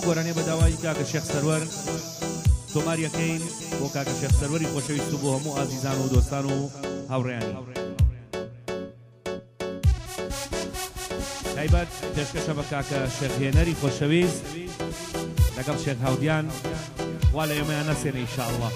گۆرانێ بە داوای کاکە شێخ سەروەر تۆماریەکەین بۆ کاکە شێخ سەروەری خۆشەویست و بۆ هەموو ئازیزان و دۆستان و هاوڕێیانی تایبەت پێشکەشە بە کاکە شێخ هێنەری خۆشەویست لەگەڵ شێخ هاودیان وا لە ئێمەیان نەسێنێ ئینشاءالله.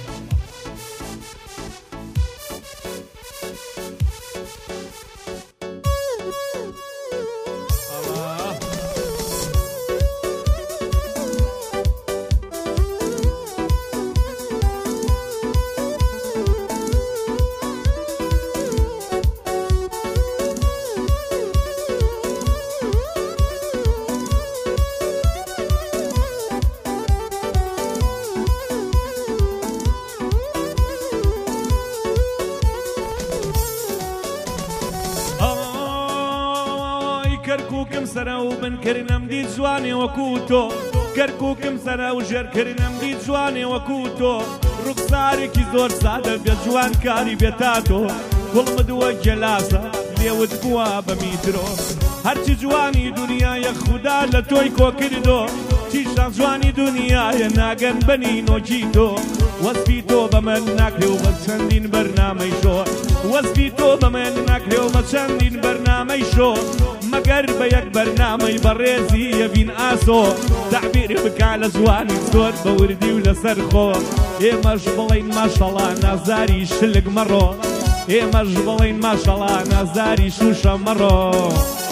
كركوكم سرا وبن كرنم دي جواني وكوتو كركوكم سرا وجر كرنم دي جواني وكوتو رقصاري كي زور سادة بجوان كاري بيتاتو كل مدوى جلاسة ليود بوا بميترو هرچي جواني دنيا يا خدا لتوي كو كردو تيشان جواني دنيا يا ناقن بني نوجيتو وزبيتو بمن ناكري وبتشندين برنامج شو وزبيتو بمن ناكري وبتشندين برنامج شو مگر بيك برنامج بريزي يبين آسو تعبيري بك على جواني زور بوردي ولا سرخو ايه مجبلين ما شاء الله نازاري شلق مرو ايه مجبلين ما شاء الله نازاري شوشة مرو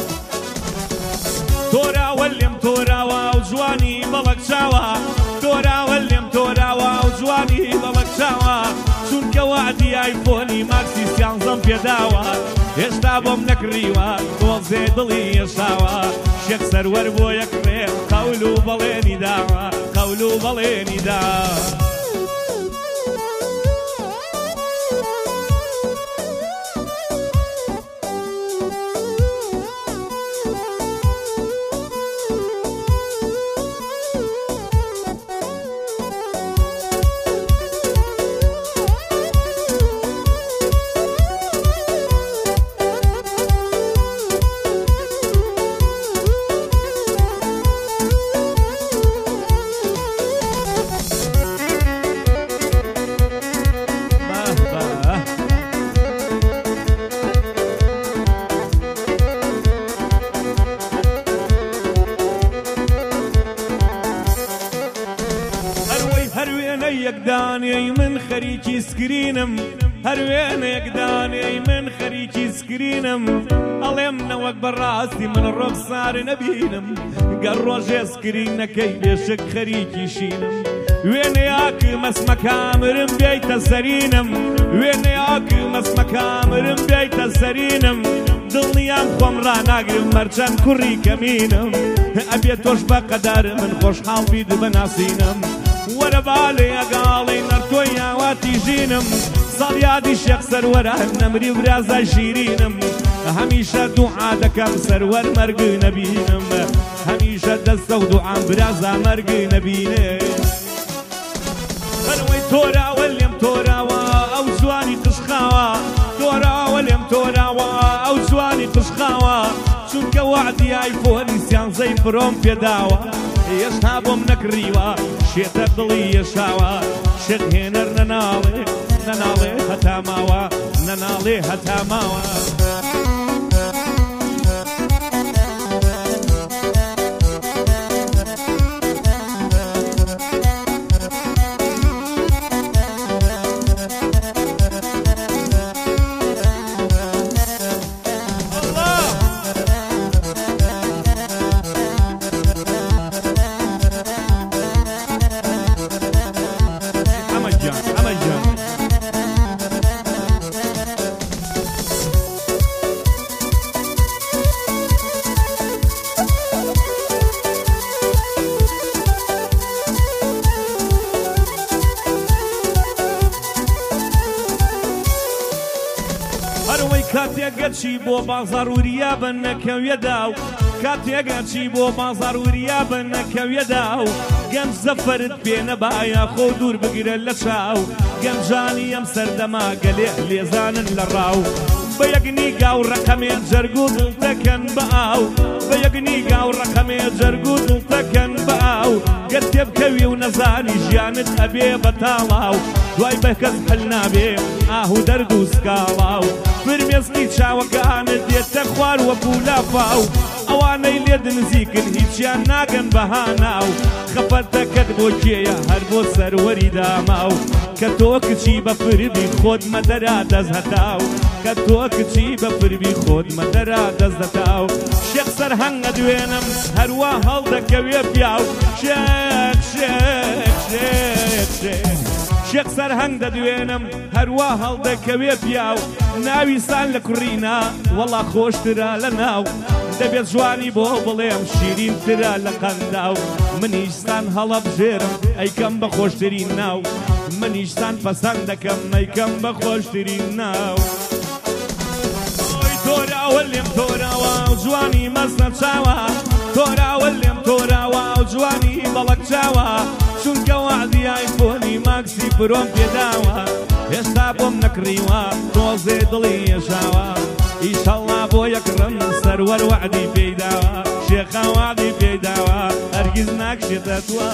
تورا وليم تورا واو جواني بلق شاوا تورا وليم تورا واو جواني بلق شاوا چونکە وعدی ئایفۆنی ماکسیسیان زەم پێداوە هێشتا بۆم نەکڕیوە تۆزێ دڵی هێشاوە شێخ سەروەر بۆ یەک ڕێ قەول و بەڵێنی داوە قەول و بەڵێنی داوە. يقداني من خريجي سكرينم هروين يقداني من خريجي سكرينم ألمنا وأكبر راسي من الرقصار نبينم قروجي سكرينة كي بيشك خريجي شينم وين ياك مسمى كامر بيت سرينم وين ياك مسمى كامر بيت سرينم دڵنیام خۆم ڕناگرم مەرجان کوڕی کەمینم ئەبێت تۆش بەقەدار من خۆشحاڵ بیت بناسینم وەرە بالێ ئەگاڵی نەرتۆی یاواتی ژینم ساڵ یادی شێخ سەروەرە نەمری برازە ژیرینم هەمیشە دوعا دەکەم سەروەر مەرگ نەبینم هەمیشە دەستە و دوعام برازە مەرگ نەبینێ بەنەوەی تۆراوە لێم تۆراوە ئەو جوانی قشخاوە تۆراوە لێم تۆراوە ئەو جوانی قشخاوە چونکە وعدی ئایفۆنی سیانزەی پرۆم پێداوە هێشتا بۆم نەکڕیوە شێتە دڵی یەشاوە شێخ هێنەر نەناڵێ نەناڵێ هەتا ماوە نەناڵێ هەتا ماوە کاتێگەچی بۆ بازار وریا بن نەکەویەدا و کاتێگەچی بۆ بازار وریا بن نەکەویەدا و گەنج زەفەرت پێ نەبایە خۆ دوور بگرە لە چاو گەنجانی ئەم سەردەما گەلێ لێزانن لە ڕاو بەیەکنی گاو ڕەقەمێ جەرگ و دڵتەکەن بە ئاو بەیەکنی گاو ڕەقەمێ جەرگ و دڵتەکەن بە ئاو گەر تێبکەوی و نەزانی ژیانت ئەبێ بەتاڵاو دوای بە کەس حل نابێ ئاه و دەرد و سکاڵاو فرمێسکی چاوەکانت دێتە خوار وەکو لافاو ئەوانەی لێ نزیکن هیچیان ناگەن بەهاناو خەفەتەکەت بۆ کێیە هەر بۆ سەروەری داماو کە تۆ کچی بە فربی خۆت مەدەرا دەست هەتاو کە تۆ کچی بە فربی خۆت مەدەرا دەست دەتاو شێخ سەرهەنگە دوێنم هەروە هەڵدەکەوێ پیاو شێخ شێخ شێخ شێخ شێخ سەرهەنگ دەدوێنم هەروە هەڵدەکەوێ پیاو ناویسان لە کوڕینا وەڵا خۆشترا لە ناو دەبێت جوانی بۆ بڵێم شیرینترا لە قەنداو منیشتان هەڵە بژێرم ئەیکەم بە خۆشترین ناو منیشتان پەسەند دەکەم ئەیکەم بە خۆشترین ناو تۆراوە لێم تۆراوە و جوانی مەستە چاوە تۆراوە لێم تۆراوە و جوانی بەڵک چاوە چونکە وعدی ئایفۆنی ماکسی پرۆم پێداوە هێشتا بۆم نەکڕیوە تۆزێ دڵی ێژاوە ئیشەڵڵا بۆ یەکڕم سەروەر وعدی پێداوە شێخە وعدی پێداوە هەرگیز ناکشێتە توە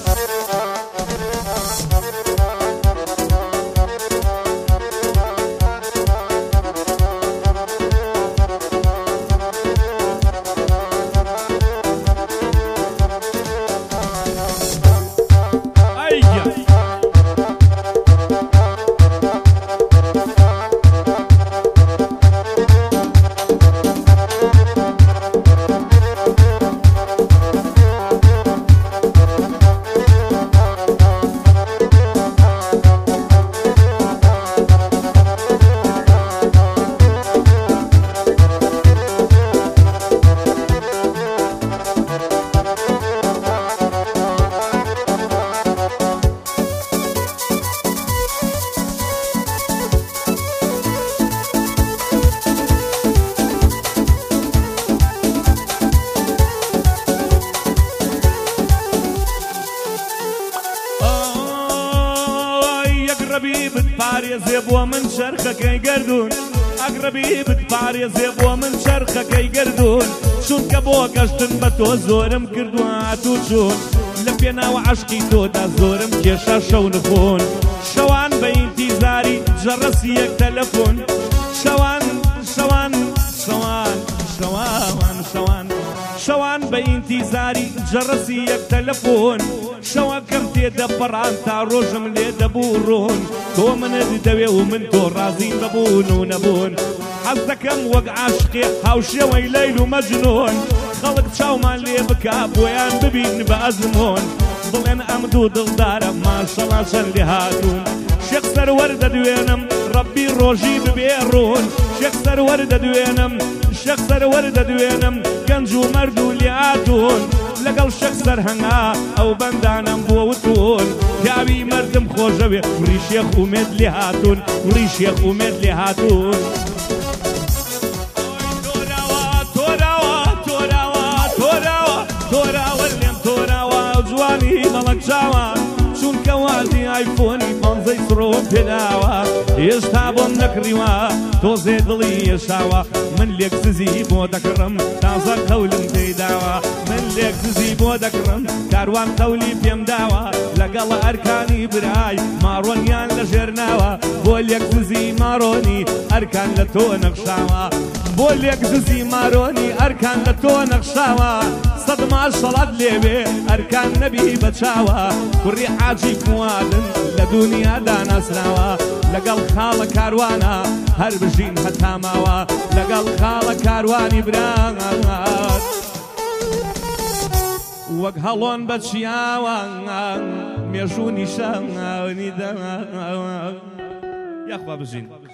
ئەگرەبی بتپارێزێ بۆ من چەرخەکەی گەردوون ئەگرەبی بتپارێزێ بۆ من چەرخەکەی گەردوون چونکە بۆ گەشتن بە تۆ زۆرم کردووە هاتوو چوون لە پێناوە عەشقی تۆدا زۆرم کێشە شەو نخۆن شەوان بە ئینتیزاری جەڕەسی یەک تەلەفۆن شەوان شەوان شەوان شەوان شەوان شەوان بە ئینتیزاری جەڕەسی یەک تەلەفۆن شەوەکەم تێدەپەڕان تا ڕۆژم لێ دەبوو ڕۆن تۆ منت دەوێ و من تۆ ڕازین بەبوون و نەبوون حەز دەکەم وەک عاشقێ هاوشێوەی لەیل و مەجنۆن خەڵک چاومان لێ بکا بۆیان ببین بە ئەزمۆن بڵێن ئەم دوو دڵدارە ماشەڵا چەند لێ هاتوون شێخ سەروەر دەدوێنم ڕەبی ڕۆژی ببێ ڕۆن شێخ سەروەر دەدوێنم شێخ سەروەر دەدوێنم گەنج و مەرد و لێ هاتوون لەگەڵ شێخ سەرهەنگا ئەو بەندانم بۆ وتون پیاوی مەردم خۆشەوێ وڕی شێخ ئومێد لێ هاتوون وڕی شێخ ئومێد لێ هاتوون تۆراوە لێم تۆراوە جوانی مەڵک چاوە چونکە وازی ئایفۆنی پەنجەی سڕۆم پێداوە هێشتا بۆم نەکڕیوە تۆزێ دڵی ێشاوە من لێک سزی بۆ دەکڕم تازە قەولم تێداوە من لێک سزی بۆ دەکڕم کاروان قەولی پێم داوە لەگەڵ ئەرکانی برای ماڕۆنیان لە ژێر ناوە بۆ لێک سزی ماڕۆنی ئەرکان لە تۆ نەخشاوە بۆ لێک سزی ماڕۆنی ئەرکان لە تۆ نەخشاوە سەد ماشەڵات لێوێ ئەرکان نەبی بەچاوە کوڕی حاجی فوادن لە دونیادا ناسراوە لەگەڵ خاڵە کاروانە هەر بژین هەتا ماوە لەگەڵ خاڵە کاروانی برات وەک هەڵۆن بە چیاوە مێژوو نیشەنی دا یاخوا بژین